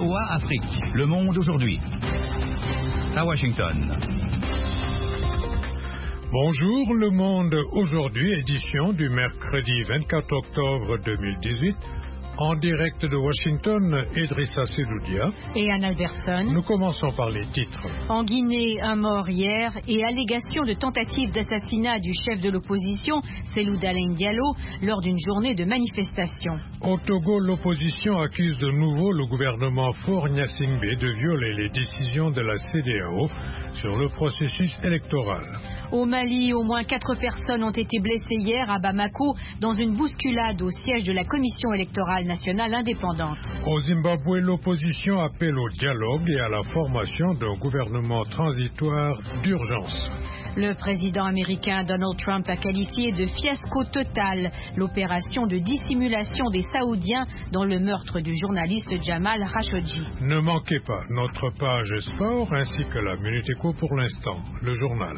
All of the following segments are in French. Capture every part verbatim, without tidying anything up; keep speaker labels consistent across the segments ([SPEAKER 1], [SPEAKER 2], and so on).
[SPEAKER 1] V O A Afrique, Le Monde aujourd'hui. À Washington.
[SPEAKER 2] Bonjour, Le Monde aujourd'hui, édition du mercredi vingt-quatre octobre deux mille dix-huit. En direct de Washington, Idrissa Seloudia
[SPEAKER 3] et Anne Alberson.
[SPEAKER 2] Nous commençons par les titres.
[SPEAKER 3] En Guinée, un mort hier et allégation de tentative d'assassinat du chef de l'opposition, Cellou Dalein Diallo, lors d'une journée de manifestation.
[SPEAKER 2] Au Togo, l'opposition accuse de nouveau le gouvernement Faure-Gnassingbé de violer les décisions de la C D A O sur le processus électoral.
[SPEAKER 3] Au Mali, au moins quatre personnes ont été blessées hier à Bamako dans une bousculade au siège de la Commission électorale nationale indépendante.
[SPEAKER 2] Au Zimbabwe, l'opposition appelle au dialogue et à la formation d'un gouvernement transitoire d'urgence.
[SPEAKER 3] Le président américain Donald Trump a qualifié de fiasco total l'opération de dissimulation des Saoudiens dans le meurtre du journaliste Jamal Khashoggi.
[SPEAKER 2] Ne manquez pas notre page sport ainsi que la Minute Éco pour l'instant, le journal.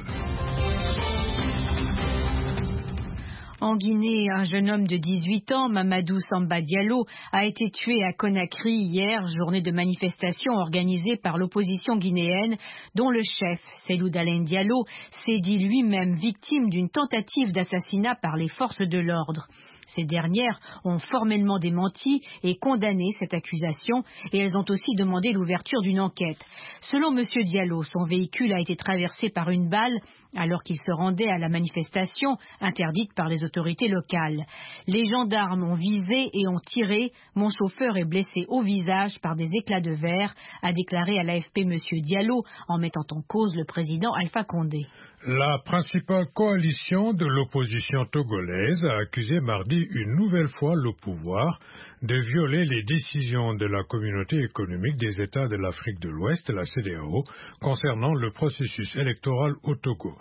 [SPEAKER 3] En Guinée, un jeune homme de dix-huit ans, Mamadou Samba Diallo, a été tué à Conakry hier, journée de manifestation organisée par l'opposition guinéenne, dont le chef, Cellou Dalein Diallo, s'est dit lui-même victime d'une tentative d'assassinat par les forces de l'ordre. Ces dernières ont formellement démenti et condamné cette accusation et elles ont aussi demandé l'ouverture d'une enquête. Selon M. Diallo, son véhicule a été traversé par une balle alors qu'il se rendait à la manifestation interdite par les autorités locales. Les gendarmes ont visé et ont tiré. Mon chauffeur est blessé au visage par des éclats de verre, a déclaré à l'A F P M. Diallo en mettant en cause le président Alpha Condé.
[SPEAKER 2] La principale coalition de l'opposition togolaise a accusé mardi une nouvelle fois le pouvoir de violer les décisions de la communauté économique des États de l'Afrique de l'Ouest, la C D A O, concernant le processus électoral au Togo.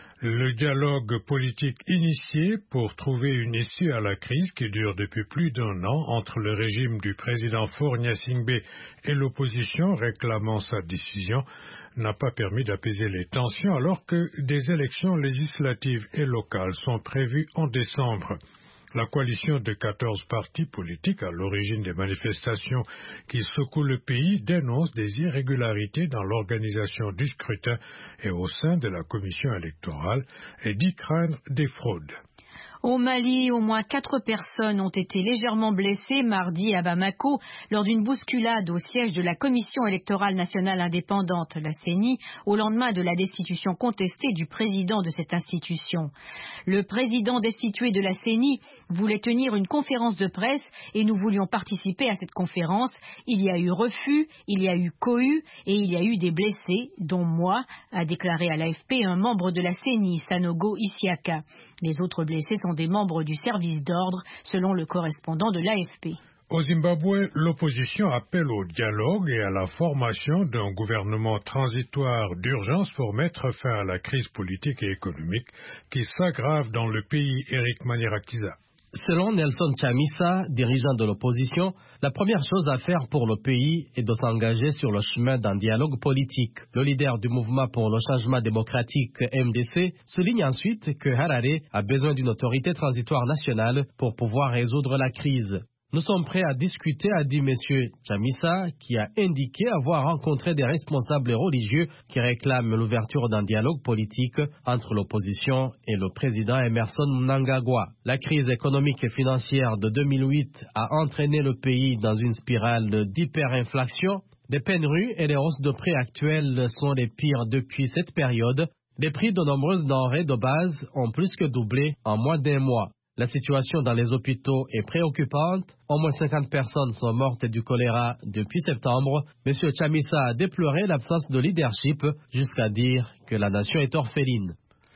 [SPEAKER 2] Le dialogue politique initié pour trouver une issue à la crise qui dure depuis plus d'un an entre le régime du président Faure-Gnassingbé et l'opposition réclamant sa décision n'a pas permis d'apaiser les tensions alors que des élections législatives et locales sont prévues en décembre. La coalition de quatorze partis politiques à l'origine des manifestations qui secouent le pays dénonce des irrégularités dans l'organisation du scrutin et au sein de la commission électorale et dit craindre des fraudes.
[SPEAKER 3] Au Mali, au moins quatre personnes ont été légèrement blessées mardi à Bamako lors d'une bousculade au siège de la Commission électorale nationale indépendante, la C E N I, au lendemain de la destitution contestée du président de cette institution. Le président destitué de la C E N I voulait tenir une conférence de presse et nous voulions participer à cette conférence. Il y a eu refus, il y a eu cohue et il y a eu des blessés, dont moi, a déclaré à l'A F P un membre de la C E N I, Sanogo Isiaka. Les autres blessés sont des membres du service d'ordre, selon le correspondant de l'A F P.
[SPEAKER 2] Au Zimbabwe, l'opposition appelle au dialogue et à la formation d'un gouvernement transitoire d'urgence pour mettre fin à la crise politique et économique qui s'aggrave dans le pays. Eric Manirakisa.
[SPEAKER 4] Selon Nelson Chamisa, dirigeant de l'opposition, la première chose à faire pour le pays est de s'engager sur le chemin d'un dialogue politique. Le leader du mouvement pour le changement démocratique, M D C, souligne ensuite que Harare a besoin d'une autorité transitoire nationale pour pouvoir résoudre la crise. Nous sommes prêts à discuter, a dit M. Chamisa, qui a indiqué avoir rencontré des responsables religieux qui réclament l'ouverture d'un dialogue politique entre l'opposition et le président Emerson Mnangagwa. La crise économique et financière de deux mille huit a entraîné le pays dans une spirale d'hyperinflation. Les pénuries et les hausses de prix actuelles sont les pires depuis cette période. Les prix de nombreuses denrées de base ont plus que doublé en moins d'un mois. La situation dans les hôpitaux est préoccupante. Au moins cinquante personnes sont mortes du choléra depuis septembre. M. Chamisa a déploré l'absence de leadership jusqu'à dire que la nation est orpheline.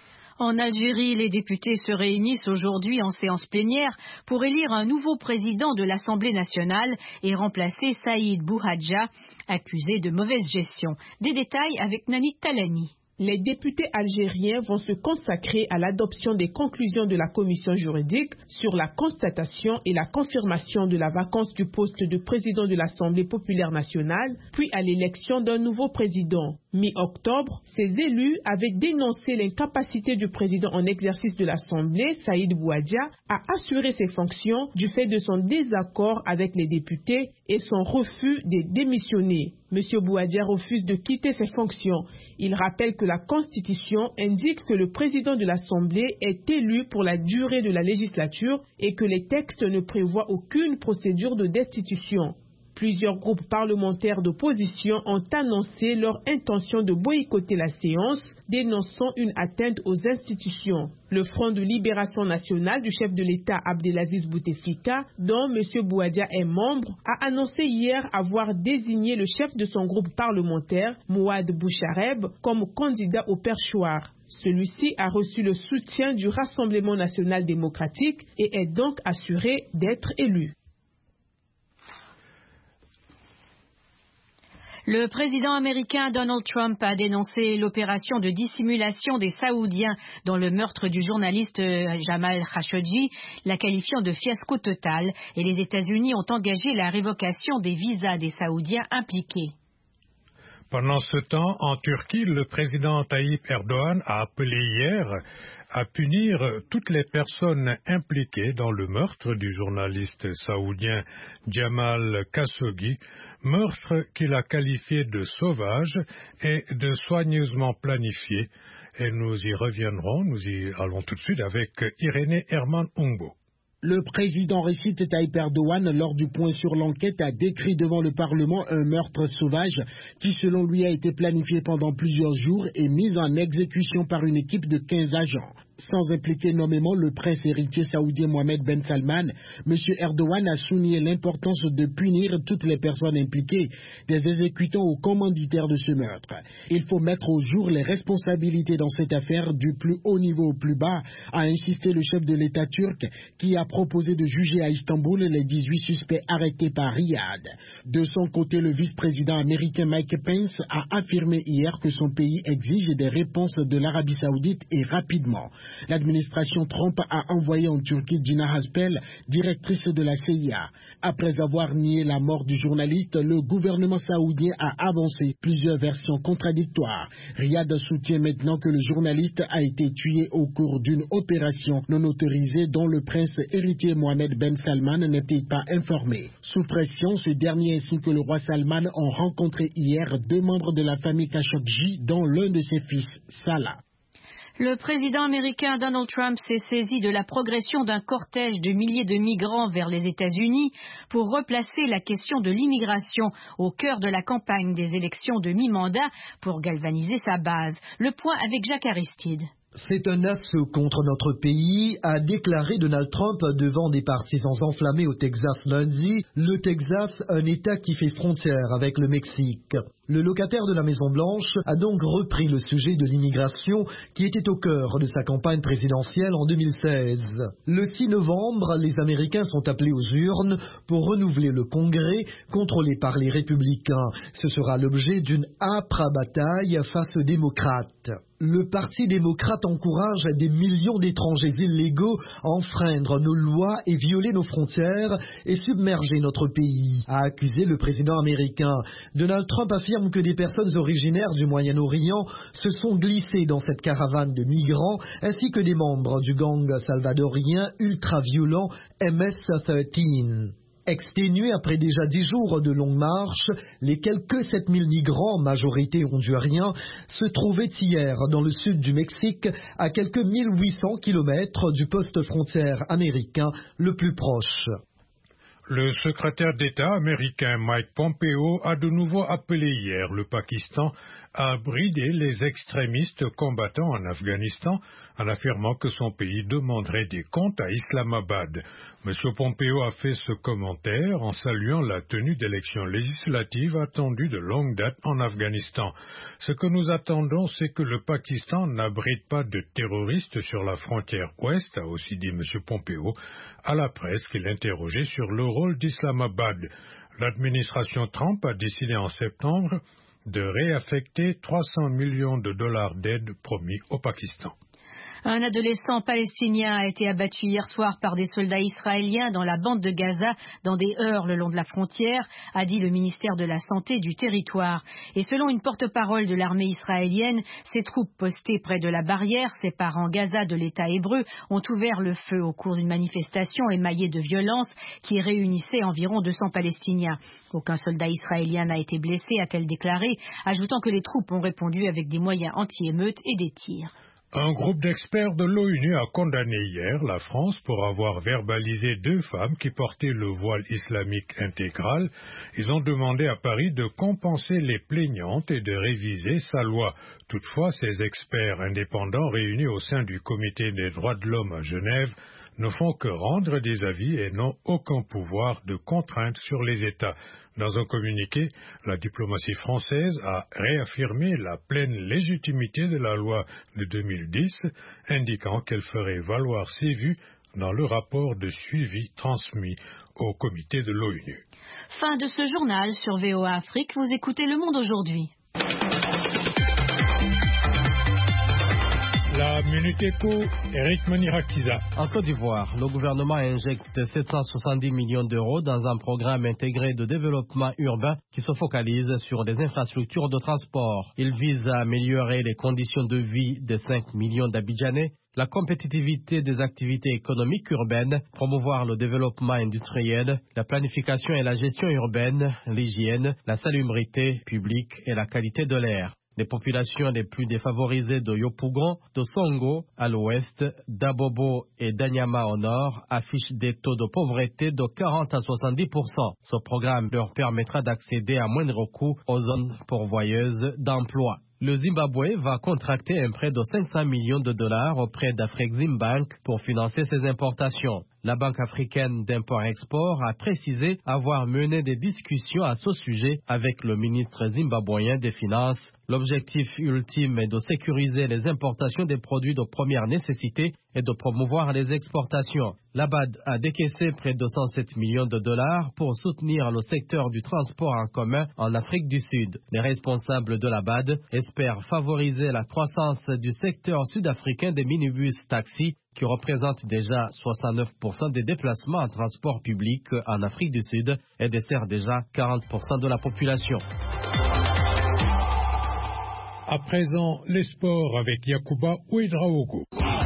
[SPEAKER 3] En Algérie, les députés se réunissent aujourd'hui en séance plénière pour élire un nouveau président de l'Assemblée nationale et remplacer Saïd Bouhadja, accusé de mauvaise gestion. Des détails avec Nanit Talani.
[SPEAKER 5] Les députés algériens vont se consacrer à l'adoption des conclusions de la commission juridique sur la constatation et la confirmation de la vacance du poste de président de l'Assemblée populaire nationale, puis à l'élection d'un nouveau président. Mi-octobre, ces élus avaient dénoncé l'incapacité du président en exercice de l'Assemblée, Saïd Bouadia, à assurer ses fonctions du fait de son désaccord avec les députés et son refus de démissionner. M. Bouadia refuse de quitter ses fonctions. Il rappelle que la Constitution indique que le président de l'Assemblée est élu pour la durée de la législature et que les textes ne prévoient aucune procédure de destitution. Plusieurs groupes parlementaires d'opposition ont annoncé leur intention de boycotter la séance, dénonçant une atteinte aux institutions. Le Front de libération nationale du chef de l'État Abdelaziz Bouteflika, dont M. Bouadia est membre, a annoncé hier avoir désigné le chef de son groupe parlementaire, Mouad Bouchareb, comme candidat au perchoir. Celui-ci a reçu le soutien du Rassemblement national démocratique et est donc assuré d'être élu.
[SPEAKER 3] Le président américain Donald Trump a dénoncé l'opération de dissimulation des Saoudiens dans le meurtre du journaliste Jamal Khashoggi, la qualifiant de fiasco total, et les États-Unis ont engagé la révocation des visas des Saoudiens impliqués.
[SPEAKER 2] Pendant ce temps, en Turquie, le président Tayyip Erdogan a appelé hier à punir toutes les personnes impliquées dans le meurtre du journaliste saoudien Jamal Khashoggi, meurtre qu'il a qualifié de sauvage et de soigneusement planifié. Et nous y reviendrons, nous y allons tout de suite avec Irénée Herman Humbo.
[SPEAKER 6] Le président Recep Tayyip Erdogan, lors du point sur l'enquête, a décrit devant le Parlement un meurtre sauvage qui, selon lui, a été planifié pendant plusieurs jours et mis en exécution par une équipe de quinze agents. Sans impliquer nommément le prince héritier saoudien Mohammed Ben Salman, M. Erdogan a souligné l'importance de punir toutes les personnes impliquées, des exécutants aux commanditaires de ce meurtre. Il faut mettre au jour les responsabilités dans cette affaire du plus haut niveau au plus bas, a insisté le chef de l'État turc qui a proposé de juger à Istanbul les dix-huit suspects arrêtés par Riyad. De son côté, le vice-président américain Mike Pence a affirmé hier que son pays exige des réponses de l'Arabie saoudite et rapidement. L'administration Trump a envoyé en Turquie Gina Haspel, directrice de la C I A. Après avoir nié la mort du journaliste, le gouvernement saoudien a avancé plusieurs versions contradictoires. Riyad soutient maintenant que le journaliste a été tué au cours d'une opération non autorisée dont le prince héritier Mohammed Ben Salman n'était pas informé. Sous pression, ce dernier ainsi que le roi Salman ont rencontré hier deux membres de la famille Khashoggi, dont l'un de ses fils, Salah.
[SPEAKER 3] Le président américain Donald Trump s'est saisi de la progression d'un cortège de milliers de migrants vers les États-Unis pour replacer la question de l'immigration au cœur de la campagne des élections de mi-mandat pour galvaniser sa base. Le point avec Jacques Aristide.
[SPEAKER 7] C'est un assaut contre notre pays, a déclaré Donald Trump devant des partisans enflammés au Texas lundi. Le Texas, un État qui fait frontière avec le Mexique. Le locataire de la Maison-Blanche a donc repris le sujet de l'immigration qui était au cœur de sa campagne présidentielle en deux mille seize. Le six novembre, les Américains sont appelés aux urnes pour renouveler le Congrès contrôlé par les républicains. Ce sera l'objet d'une âpre bataille face aux démocrates. Le Parti démocrate encourage des millions d'étrangers illégaux à enfreindre nos lois et violer nos frontières et submerger notre pays, a accusé le président américain. Donald Trump affirme que des personnes originaires du Moyen-Orient se sont glissées dans cette caravane de migrants, ainsi que des membres du gang salvadorien ultra-violent M S treize. Exténués après déjà dix jours de longue marche, les quelques sept mille migrants, majorité honduriens, se trouvaient hier dans le sud du Mexique, à quelques mille huit cents kilomètres du poste frontière américain le plus proche.
[SPEAKER 2] Le secrétaire d'État américain Mike Pompeo a de nouveau appelé hier le Pakistan à brider les extrémistes combattants en Afghanistan en affirmant que son pays demanderait des comptes à Islamabad. M. Pompeo a fait ce commentaire en saluant la tenue d'élections législatives attendues de longue date en Afghanistan. Ce que nous attendons, c'est que le Pakistan n'abrite pas de terroristes sur la frontière ouest, a aussi dit M. Pompeo à la presse qu'il interrogeait sur le rôle d'Islamabad. L'administration Trump a décidé en septembre de réaffecter trois cents millions de dollars d'aide promis au Pakistan.
[SPEAKER 3] Un adolescent palestinien a été abattu hier soir par des soldats israéliens dans la bande de Gaza, dans des heurts le long de la frontière, a dit le ministère de la Santé du territoire. Et selon une porte-parole de l'armée israélienne, ses troupes postées près de la barrière séparant Gaza de l'État hébreu ont ouvert le feu au cours d'une manifestation émaillée de violence qui réunissait environ deux cents Palestiniens. Aucun soldat israélien n'a été blessé, a-t-elle déclaré, ajoutant que les troupes ont répondu avec des moyens anti-émeutes et des tirs.
[SPEAKER 2] Un groupe d'experts de l'ONU a condamné hier la France pour avoir verbalisé deux femmes qui portaient le voile islamique intégral. Ils ont demandé à Paris de compenser les plaignantes et de réviser sa loi. Toutefois, ces experts indépendants réunis au sein du Comité des droits de l'homme à Genève ne font que rendre des avis et n'ont aucun pouvoir de contrainte sur les États. Dans un communiqué, la diplomatie française a réaffirmé la pleine légitimité de la loi de deux mille dix, indiquant qu'elle ferait valoir ses vues dans le rapport de suivi transmis au comité de l'ONU.
[SPEAKER 3] Fin de ce journal sur V O A Afrique. Vous écoutez Le Monde aujourd'hui.
[SPEAKER 2] La Minute Éco, Eric Manirakiza.
[SPEAKER 4] En Côte d'Ivoire, le gouvernement injecte sept cent soixante-dix millions d'euros dans un programme intégré de développement urbain qui se focalise sur des infrastructures de transport. Il vise à améliorer les conditions de vie des cinq millions d'Abidjanais, la compétitivité des activités économiques urbaines, promouvoir le développement industriel, la planification et la gestion urbaine, l'hygiène, la salubrité publique et la qualité de l'air. Les populations les plus défavorisées de Yopougon, de Songo à l'ouest, d'Abobo et d'Anyama au nord affichent des taux de pauvreté de quarante à soixante-dix pour cent. Ce programme leur permettra d'accéder à moindre coût aux zones pourvoyeuses d'emploi. Le Zimbabwe va contracter un prêt de cinq cents millions de dollars auprès d'Afreximbank pour financer ses importations. La Banque africaine d'import-export a précisé avoir mené des discussions à ce sujet avec le ministre zimbabwéen des Finances. L'objectif ultime est de sécuriser les importations des produits de première nécessité et de promouvoir les exportations. La B A D a décaissé près de cent sept millions de dollars pour soutenir le secteur du transport en commun en Afrique du Sud. Les responsables de la B A D espèrent favoriser la croissance du secteur sud-africain des minibus taxis qui représente déjà soixante-neuf pour cent des déplacements en transport public en Afrique du Sud et dessert déjà quarante pour cent de la population.
[SPEAKER 2] À présent, les sports avec Yacouba Ouedraogo.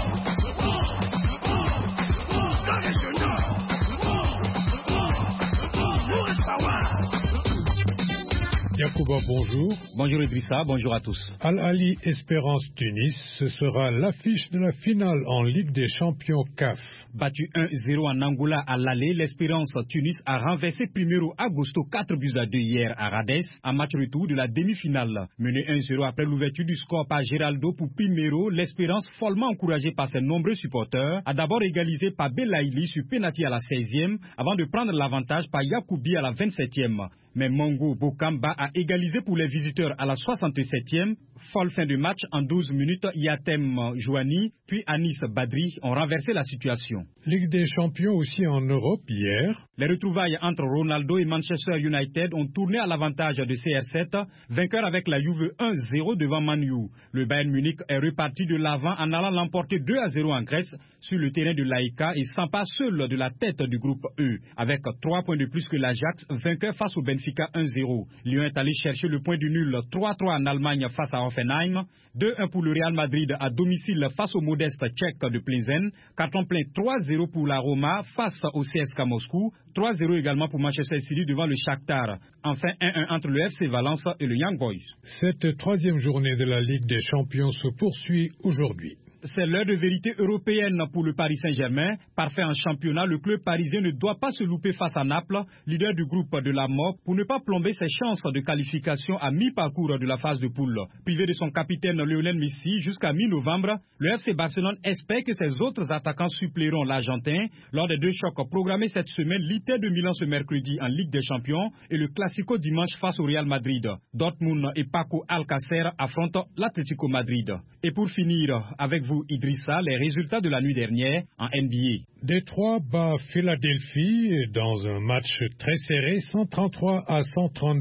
[SPEAKER 2] Yacouba, bonjour.
[SPEAKER 1] Bonjour Idrissa, bonjour à tous.
[SPEAKER 2] Al Ahly Espérance Tunis, ce sera l'affiche de la finale en Ligue des champions C A F.
[SPEAKER 1] Battu un zéro en Angola à l'aller, l'Espérance Tunis a renversé Primero Agosto quatre buts à deux hier à Radès, en match retour de la demi-finale. Mené un zéro après l'ouverture du score par Geraldo pour Primero, l'Espérance, follement encouragée par ses nombreux supporters, a d'abord égalisé par Belaïli sur pénalty à la seizième, avant de prendre l'avantage par Yacoubi à la vingt-septième. Mais Mongo Bokamba a égalisé pour les visiteurs à la soixante-septième. Folle fin de match en douze minutes, Yatem Jouani puis Anis Badri ont renversé la situation.
[SPEAKER 2] Ligue des champions aussi en Europe hier.
[SPEAKER 1] Les retrouvailles entre Ronaldo et Manchester United ont tourné à l'avantage de C R sept, vainqueur avec la Juve un zéro devant Man U. Le Bayern Munich est reparti de l'avant en allant l'emporter deux à zéro en Grèce sur le terrain de l'Aïka et s'empare seul de la tête du groupe E, avec trois points de plus que l'Ajax, vainqueur face au Benfica un zéro. Lyon est allé chercher le point du nul trois trois en Allemagne face à Hoffenheim, deux un pour le Real Madrid à domicile face au modeste tchèque de Plzen, carton plein trois zéro pour la Roma face au C S K Moscou, trois zéro également pour Manchester City devant le Shakhtar. Enfin un un entre le F C Valence et le Young Boys.
[SPEAKER 2] Cette troisième journée de la Ligue des champions se poursuit aujourd'hui.
[SPEAKER 1] C'est l'heure de vérité européenne pour le Paris Saint-Germain. Parfait en championnat, le club parisien ne doit pas se louper face à Naples, leader du groupe de la mort, pour ne pas plomber ses chances de qualification à mi-parcours de la phase de poule. Privé de son capitaine Lionel Messi jusqu'à mi-novembre, le F C Barcelone espère que ses autres attaquants suppléeront l'Argentin lors des deux chocs programmés cette semaine, l'Inter de Milan ce mercredi en Ligue des Champions et le Classico dimanche face au Real Madrid. Dortmund et Paco Alcacer affrontent l'Atlético Madrid. Et pour finir, avec vous Idrissa, les résultats de la nuit dernière en N B A.
[SPEAKER 2] Détroit bat Philadelphie dans un match très serré, cent trente-trois à cent trente-deux.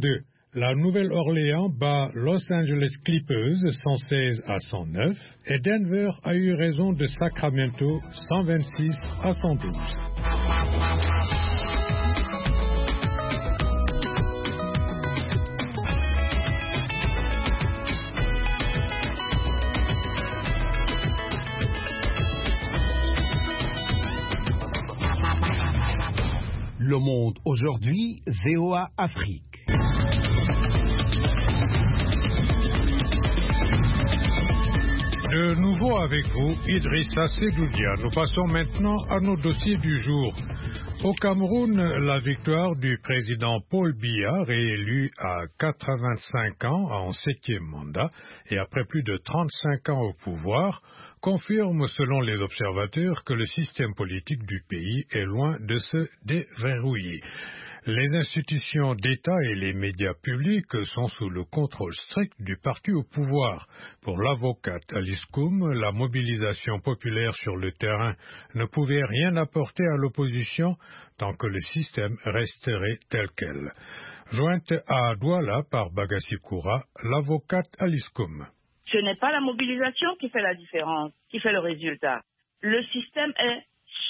[SPEAKER 2] La Nouvelle-Orléans bat Los Angeles Clippers cent seize à cent neuf et Denver a eu raison de Sacramento cent vingt-six à cent douze.
[SPEAKER 8] Le Monde aujourd'hui, V O A Afrique.
[SPEAKER 2] De nouveau avec vous, Idrissa Sedoudia. Nous passons maintenant à nos dossiers du jour. Au Cameroun, la victoire du président Paul Biya, réélu à quatre-vingt-cinq ans en septième mandat et après plus de trente-cinq ans au pouvoir, confirme selon les observateurs que le système politique du pays est loin de se déverrouiller. Les institutions d'État et les médias publics sont sous le contrôle strict du parti au pouvoir. Pour l'avocate Alice Koum, la mobilisation populaire sur le terrain ne pouvait rien apporter à l'opposition tant que le système resterait tel quel. Jointe à Douala par Bagassi Koura, l'avocate Alice Koum.
[SPEAKER 9] Ce n'est pas la mobilisation qui fait la différence, qui fait le résultat. Le système est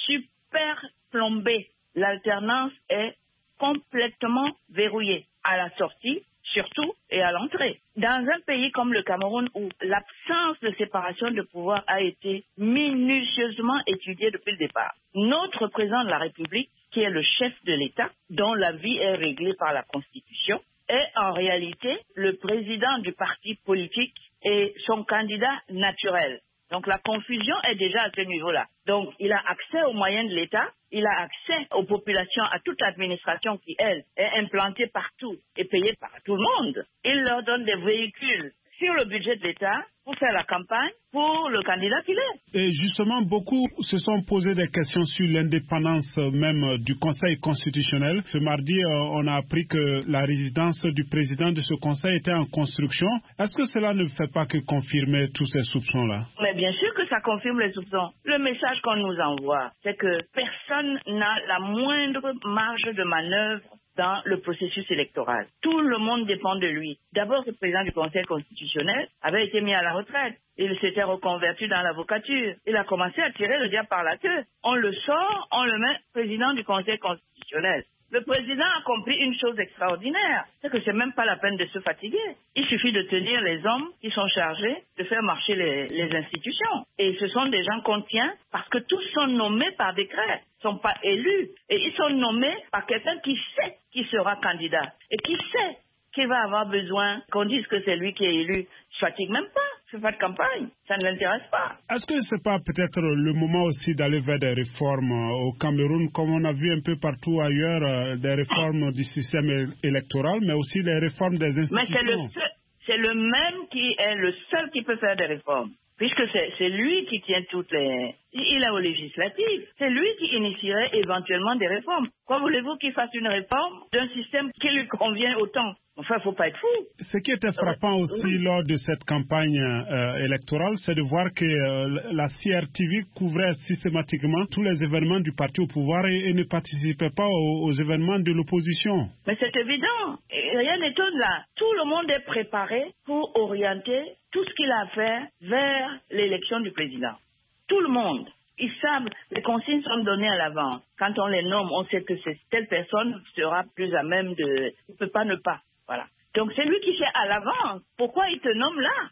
[SPEAKER 9] super plombé. L'alternance est complètement verrouillée à la sortie, surtout, et à l'entrée. Dans un pays comme le Cameroun, où l'absence de séparation de pouvoir a été minutieusement étudiée depuis le départ, notre président de la République, qui est le chef de l'État, dont la vie est réglée par la Constitution, est en réalité le président du parti politique et son candidat naturel. Donc la confusion est déjà à ce niveau-là. Donc il a accès aux moyens de l'État, il a accès aux populations, à toute l'administration qui, elle, est implantée partout et payée par tout le monde. Il leur donne des véhicules sur le budget de l'État pour faire la campagne pour le candidat qu'il est.
[SPEAKER 10] Et justement, beaucoup se sont posé des questions sur l'indépendance même du Conseil constitutionnel. Ce mardi, on a appris que la résidence du président de ce Conseil était en construction. Est-ce que cela ne fait pas que confirmer tous ces soupçons-là?
[SPEAKER 9] Mais bien sûr que ça confirme les soupçons. Le message qu'on nous envoie, c'est que personne n'a la moindre marge de manœuvre dans le processus électoral. Tout le monde dépend de lui. D'abord, le président du Conseil constitutionnel avait été mis à la retraite. Il s'était reconverti dans l'avocature. Il a commencé à tirer le diable par la queue. On le sort, on le met président du Conseil constitutionnel. Le président a compris une chose extraordinaire, c'est que c'est même pas la peine de se fatiguer. Il suffit de tenir les hommes qui sont chargés de faire marcher les, les institutions. Et ce sont des gens qu'on tient parce que tous sont nommés par décret, sont pas élus. Et ils sont nommés par quelqu'un qui sait qui sera candidat et qui sait qu'il va avoir besoin qu'on dise que c'est lui qui est élu. Il ne fatigue même pas. Il ne fait pas de campagne. Ça ne l'intéresse pas.
[SPEAKER 10] Est-ce que ce n'est pas peut-être le moment aussi d'aller vers des réformes au Cameroun, comme on a vu un peu partout ailleurs, des réformes du système électoral, mais aussi des réformes des institutions?
[SPEAKER 9] Mais c'est le, seul, c'est le même qui est le seul qui peut faire des réformes. Puisque c'est, c'est lui qui tient toutes les... Il est aux législatives. C'est lui qui initierait éventuellement des réformes. Quoi voulez-vous qu'il fasse une réforme d'un système qui lui convient autant? Enfin, il ne faut pas être fou.
[SPEAKER 10] Ce qui était frappant aussi oui. lors de cette campagne euh, électorale, c'est de voir que euh, la C R T V couvrait systématiquement tous les événements du parti au pouvoir et, et ne participait pas aux, aux événements de l'opposition.
[SPEAKER 9] Mais c'est évident. Et rien n'étonne là. Tout le monde est préparé pour orienter tout ce qu'il a à faire vers l'élection du président. Tout le monde. Ils savent, les consignes sont données à l'avance. Quand on les nomme, on sait que c'est, telle personne sera plus à même de... Il ne peut pas ne pas. Voilà. Donc c'est lui qui sait à l'avance. Pourquoi il te nomme là?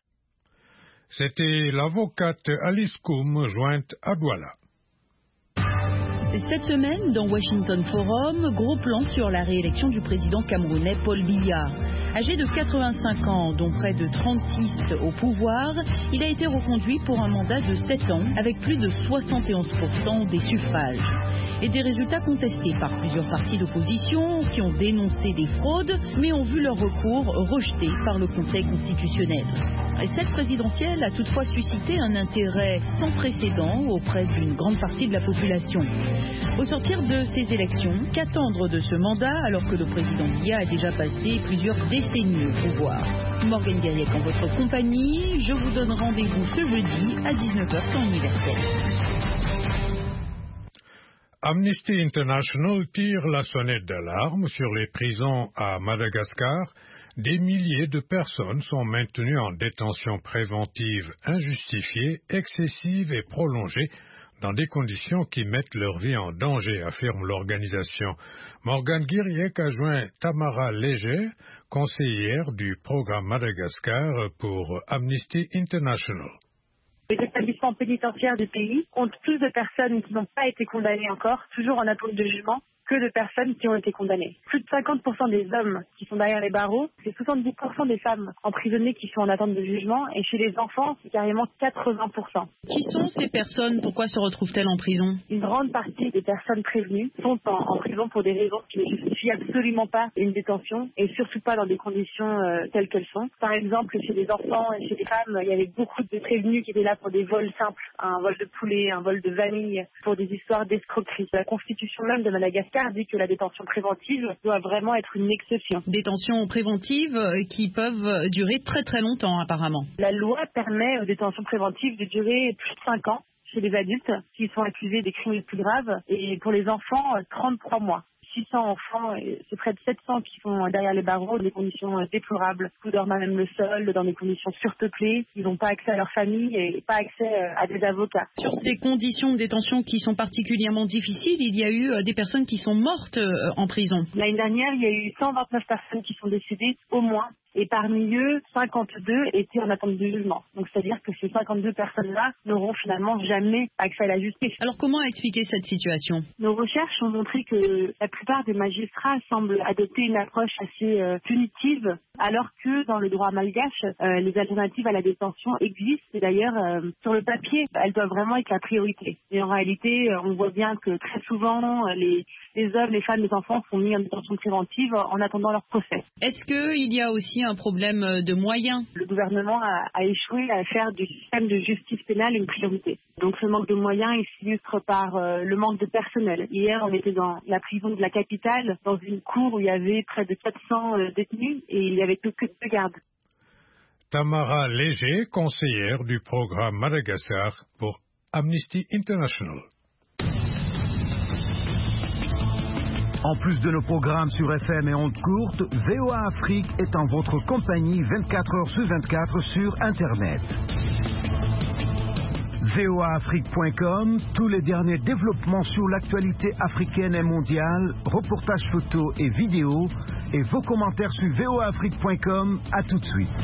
[SPEAKER 2] C'était l'avocate Alice Koum, jointe à Douala.
[SPEAKER 11] Cette semaine, dans Washington Forum, gros plan sur la réélection du président camerounais Paul Biya. Âgé de quatre-vingt-cinq ans, dont près de trente-six au pouvoir, il a été reconduit pour un mandat de sept ans avec plus de soixante et onze pour cent des suffrages. Et des résultats contestés par plusieurs partis d'opposition qui ont dénoncé des fraudes, mais ont vu leur recours rejeté par le Conseil constitutionnel. Et cette présidentielle a toutefois suscité un intérêt sans précédent auprès d'une grande partie de la population. Au sortir de ces élections, qu'attendre de ce mandat alors que le président Biya a déjà passé plusieurs décennies au pouvoir? Morgane Gaillec en votre compagnie, je vous donne rendez-vous ce jeudi à dix-neuf heures temps universel.
[SPEAKER 2] Amnesty International tire la sonnette d'alarme sur les prisons à Madagascar, Des milliers de personnes sont maintenues en détention préventive injustifiée, excessive et prolongée dans des conditions qui mettent leur vie en danger, affirme l'organisation. Morgane Guiriec a joint Tamara Léger, conseillère du programme Madagascar pour Amnesty International.
[SPEAKER 12] Les établissements pénitentiaires du pays comptent plus de personnes qui n'ont pas été condamnées encore, toujours en attente de jugement, que de personnes qui ont été condamnées. Plus de cinquante pour cent des hommes qui sont derrière les barreaux, c'est soixante-dix pour cent des femmes emprisonnées qui sont en attente de jugement, et chez les enfants, c'est carrément quatre-vingts pour cent.
[SPEAKER 11] Qui sont ces personnes? Pourquoi se retrouvent-elles en prison?
[SPEAKER 12] Une grande partie des personnes prévenues sont en, en prison pour des raisons qui ne justifient absolument pas une détention, et surtout pas dans des conditions euh, telles qu'elles sont. Par exemple, chez les enfants et chez les femmes, il y avait beaucoup de prévenus qui étaient là pour des vols simples, un vol de poulet, un vol de vanille, pour des histoires d'escroquerie. La constitution même de Madagascar dit que la détention préventive doit vraiment être une exception.
[SPEAKER 11] Détention préventive qui peuvent durer très très longtemps apparemment.
[SPEAKER 12] La loi permet aux détentions préventives de durer plus de cinq ans chez les adultes qui sont accusés des crimes les plus graves, et pour les enfants, trente-trois mois. six cents enfants, c'est près de sept cents qui sont derrière les barreaux, dans des conditions déplorables. Ils dorment à même le sol, dans des conditions surpeuplées. Ils n'ont pas accès à leur famille et pas accès à des avocats.
[SPEAKER 11] Sur ces conditions de détention qui sont particulièrement difficiles, il y a eu des personnes qui sont mortes en prison.
[SPEAKER 12] L'année dernière, il y a eu cent vingt-neuf personnes qui sont décédées au moins. Et parmi eux, cinquante-deux étaient en attente de jugement. Donc c'est-à-dire que ces cinquante-deux personnes-là n'auront finalement jamais accès à la justice.
[SPEAKER 11] Alors comment expliquer cette situation?
[SPEAKER 12] Nos recherches ont montré que la plupart des magistrats semblent adopter une approche assez euh, punitive, alors que dans le droit malgache, euh, les alternatives à la détention existent. Et d'ailleurs, euh, sur le papier, elles doivent vraiment être la priorité. Et en réalité, on voit bien que très souvent, les, les hommes, les femmes, les enfants sont mis en détention préventive en attendant leur procès.
[SPEAKER 11] Est-ce qu'il y a aussi un problème de moyens?
[SPEAKER 12] Le gouvernement a, a échoué à faire du système de justice pénale une priorité. Donc ce manque de moyens, il s'illustre par euh, le manque de personnel. Hier, on était dans la prison de la capitale, dans une cour où il y avait près de quatre cents euh, détenus et il n'y avait que deux gardes.
[SPEAKER 2] Tamara Léger, conseillère du programme Madagascar pour Amnesty International.
[SPEAKER 8] En plus de nos programmes sur F M et ondes courtes, V O A Afrique est en votre compagnie vingt-quatre heures sur vingt-quatre sur Internet. V O A Afrique point com, tous les derniers développements sur l'actualité africaine et mondiale, reportages photos et vidéos, et vos commentaires sur V O A Afrique point com. À tout de suite.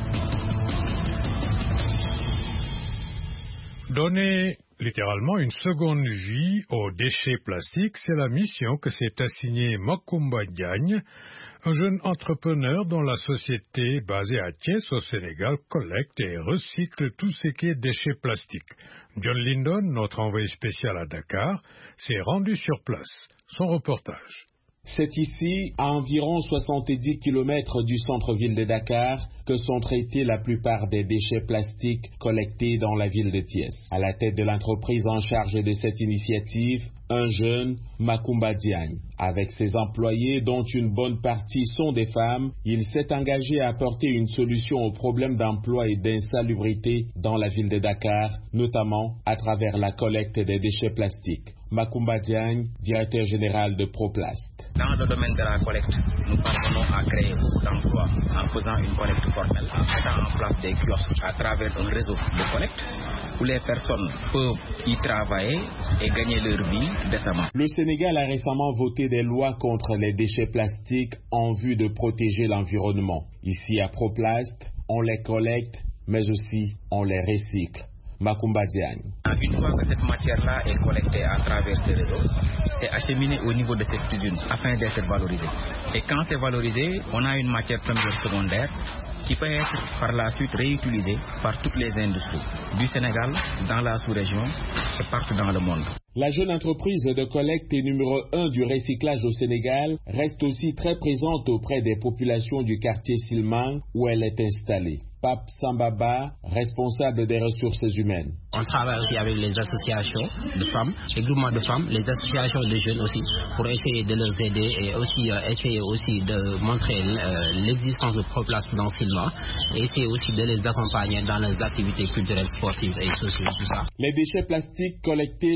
[SPEAKER 2] Donner littéralement une seconde vie aux déchets plastiques, c'est la mission que s'est assignée Makumba Diagne, un jeune entrepreneur dont la société basée à Thiès au Sénégal collecte et recycle tout ce qui est déchets plastiques. John Lindon, notre envoyé spécial à Dakar, s'est rendu sur place. Son reportage.
[SPEAKER 13] C'est ici, à environ soixante-dix kilomètres du centre-ville de Dakar, que sont traités la plupart des déchets plastiques collectés dans la ville de Thiès. À la tête de l'entreprise en charge de cette initiative, un jeune, Makumba Diagne. Avec ses employés, dont une bonne partie sont des femmes, il s'est engagé à apporter une solution aux problèmes d'emploi et d'insalubrité dans la ville de Dakar, notamment à travers la collecte des déchets plastiques. Makumba Diagne, directeur général de Proplast.
[SPEAKER 14] Dans le domaine de la collecte, nous parvenons à créer beaucoup d'emplois en faisant une collecte formelle, en mettant en place des kiosques à travers un réseau de collecte où les personnes peuvent y travailler et gagner leur vie décemment.
[SPEAKER 13] Le Sénégal a récemment voté des lois contre les déchets plastiques en vue de protéger l'environnement. Ici à Proplast, on les collecte, mais aussi on les recycle. Makumba Diagne.
[SPEAKER 14] Une fois que cette matière-là est collectée à travers ce réseau, c'est acheminé au niveau de cette usine afin d'être valorisée. Et quand c'est valorisé, on a une matière première secondaire qui peut être par la suite réutilisée par toutes les industries du Sénégal, dans la sous-région et partout dans le monde.
[SPEAKER 13] La jeune entreprise de collecte numéro un du recyclage au Sénégal reste aussi très présente auprès des populations du quartier Silman où elle est installée. Pape Sambaba, responsable des ressources humaines.
[SPEAKER 15] On travaille aussi avec les associations de femmes, les groupements de femmes, les associations de jeunes aussi, pour essayer de les aider et aussi euh, essayer aussi de montrer euh, l'existence de Proplast dans Silman et essayer aussi de les accompagner dans leurs activités culturelles, sportives et sociales, tout ça.
[SPEAKER 13] Les déchets plastiques collectés sont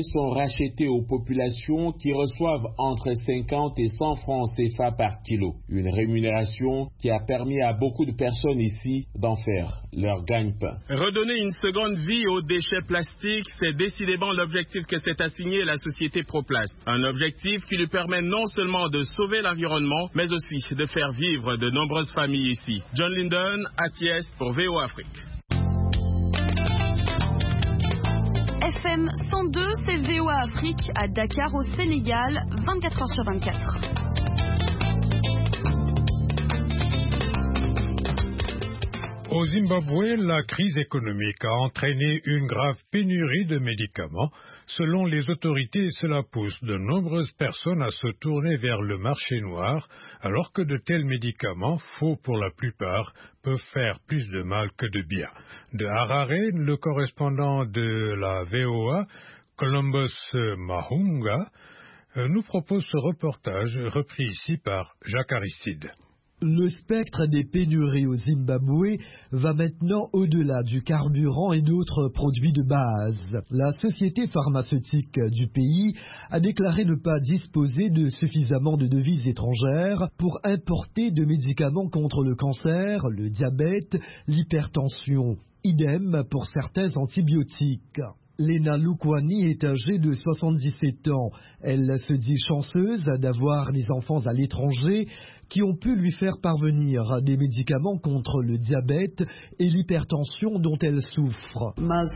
[SPEAKER 13] racheté aux populations qui reçoivent entre cinquante et cent francs C F A par kilo. Une rémunération qui a permis à beaucoup de personnes ici d'en faire leur gagne-pain.
[SPEAKER 16] Redonner une seconde vie aux déchets plastiques, c'est décidément l'objectif que s'est assigné la société Proplast. Un objectif qui lui permet non seulement de sauver l'environnement, mais aussi de faire vivre de nombreuses familles ici. John Linden, à Thiès pour V O Afrique.
[SPEAKER 17] F M cent deux, c'est V O Afrique à Dakar au Sénégal, vingt-quatre heures sur vingt-quatre.
[SPEAKER 2] Au Zimbabwe, la crise économique a entraîné une grave pénurie de médicaments. Selon les autorités, cela pousse de nombreuses personnes à se tourner vers le marché noir, alors que de tels médicaments, faux pour la plupart, peuvent faire plus de mal que de bien. De Harare, le correspondant de la V O A, Columbus Mahunga, nous propose ce reportage repris ici par Jacques Aristide.
[SPEAKER 7] Le spectre des pénuries au Zimbabwe va maintenant au-delà du carburant et d'autres produits de base. La société pharmaceutique du pays a déclaré ne pas disposer de suffisamment de devises étrangères pour importer de médicaments contre le cancer, le diabète, l'hypertension. Idem pour certains antibiotiques. Lena Lukwani est âgée de soixante-dix-sept ans. Elle se dit chanceuse d'avoir des enfants à l'étranger qui ont pu lui faire parvenir des médicaments contre le diabète et l'hypertension dont elle souffre.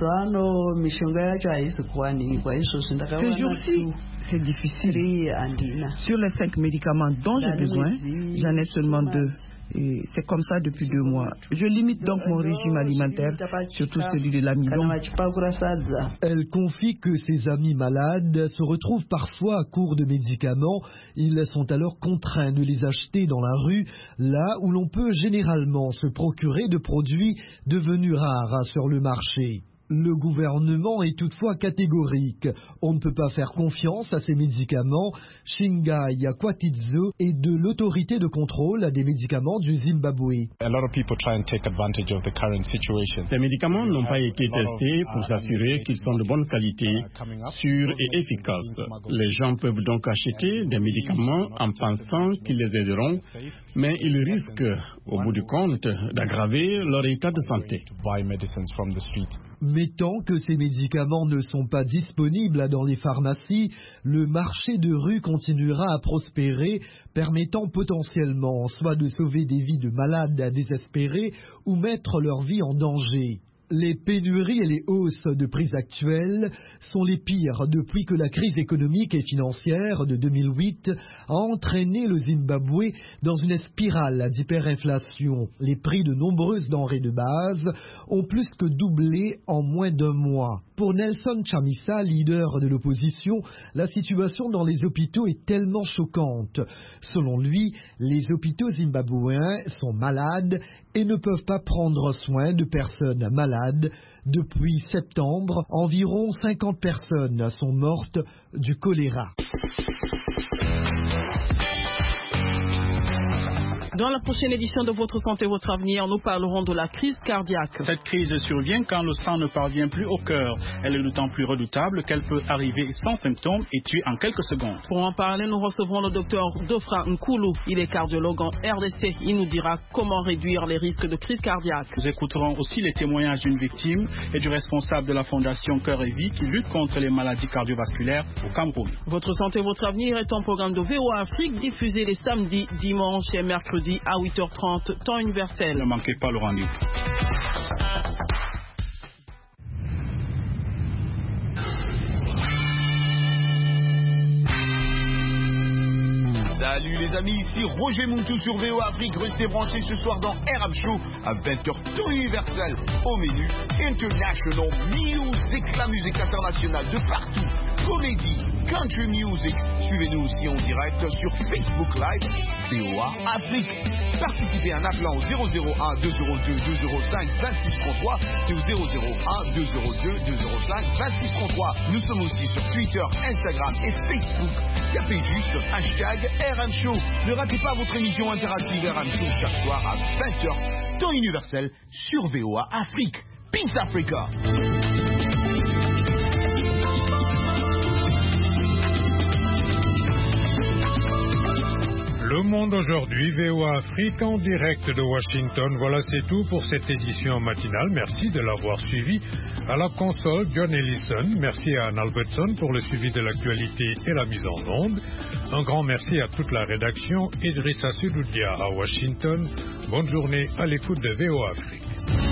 [SPEAKER 18] Ces jours-ci, c'est difficile. Sur les cinq médicaments dont j'ai besoin, j'en ai seulement deux. Et c'est comme ça depuis deux mois. Je limite donc mon régime alimentaire, surtout celui de l'amidon.
[SPEAKER 7] Elle confie que ses amis malades se retrouvent parfois à court de médicaments. Ils sont alors contraints de les acheter dans la rue, là où l'on peut généralement se procurer de produits devenus rares sur le marché. Le gouvernement est toutefois catégorique. On ne peut pas faire confiance à ces médicaments. Shingai Kwatidzo est de l'autorité de contrôle des médicaments du Zimbabwe.
[SPEAKER 19] Les médicaments n'ont pas été testés pour s'assurer qu'ils sont de bonne qualité, sûrs et efficaces. Les gens peuvent donc acheter des médicaments en pensant qu'ils les aideront, mais ils risquent, au bout du compte, d'aggraver leur état de santé.
[SPEAKER 7] Mais tant que ces médicaments ne sont pas disponibles dans les pharmacies, le marché de rue continuera à prospérer, permettant potentiellement soit de sauver des vies de malades désespérés ou mettre leur vie en danger. Les pénuries et les hausses de prix actuelles sont les pires depuis que la crise économique et financière de deux mille huit a entraîné le Zimbabwe dans une spirale d'hyperinflation. Les prix de nombreuses denrées de base ont plus que doublé en moins d'un mois. Pour Nelson Chamisa, leader de l'opposition, la situation dans les hôpitaux est tellement choquante. Selon lui, les hôpitaux zimbabwéens sont malades et ne peuvent pas prendre soin de personnes malades. Depuis septembre, environ cinquante personnes sont mortes du choléra.
[SPEAKER 20] Dans la prochaine édition de Votre Santé, Votre Avenir, nous parlerons de la crise cardiaque.
[SPEAKER 21] Cette crise survient quand le sang ne parvient plus au cœur. Elle est d'autant plus redoutable qu'elle peut arriver sans symptômes et tuer en quelques secondes.
[SPEAKER 20] Pour en parler, nous recevrons le docteur Dofra Nkulu. Il est cardiologue en R D C. Il nous dira comment réduire les risques de crise cardiaque.
[SPEAKER 21] Nous écouterons aussi les témoignages d'une victime et du responsable de la fondation Cœur et Vie qui lutte contre les maladies cardiovasculaires au Cameroun.
[SPEAKER 20] Votre Santé, Votre Avenir est un programme de V O A Afrique diffusé les samedis, dimanches et mercredis à huit heures trente, temps universel.
[SPEAKER 21] Ne manquez pas le rendez-vous.
[SPEAKER 22] Salut les amis, ici Roger Muntu sur V O A Afrique. Restez branchés ce soir dans R M Show à vingt heures tout universel. Au menu, International Music, la musique internationale de partout. Comédie, country music. Suivez-nous aussi en direct sur Facebook Live, V O A Afrique. Participez en appelant au zéro zéro un deux zéro deux deux zéro cinq vingt-six trente-trois. C'est au zéro zéro un deux zéro deux deux zéro cinq vingt-six trente-trois. Nous sommes aussi sur Twitter, Instagram et Facebook. Tapez juste hashtag R M Show. Ne ratez pas votre émission interactive R M Show chaque soir à vingt heures, temps universel sur V O A Afrique. Peace Africa.
[SPEAKER 2] Le Monde aujourd'hui, V O A Afrique en direct de Washington. Voilà, c'est tout pour cette édition matinale. Merci de l'avoir suivi. À la console, John Ellison. Merci à Anne Albertson pour le suivi de l'actualité et la mise en onde. Un grand merci à toute la rédaction. Idrissa Sedoudia à Washington. Bonne journée à l'écoute de V O A Afrique.